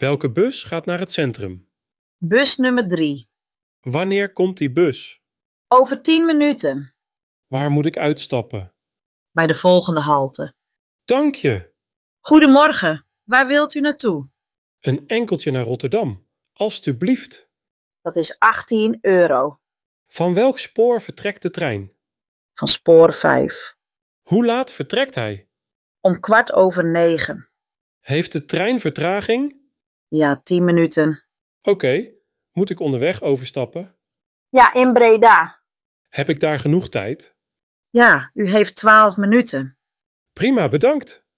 Welke bus gaat naar het centrum? Bus nummer 3. Wanneer komt die bus? Over 10 minuten. Waar moet ik uitstappen? Bij de volgende halte. Dank je! Goedemorgen, waar wilt u naartoe? Een enkeltje naar Rotterdam, alstublieft. Dat is €18. Van welk spoor vertrekt de trein? Van spoor 5. Hoe laat vertrekt hij? Om 9:15. Heeft de trein vertraging? Ja, 10 minuten. Oké, moet ik onderweg overstappen? Ja, in Breda. Heb ik daar genoeg tijd? Ja, u heeft 12 minuten. Prima, bedankt!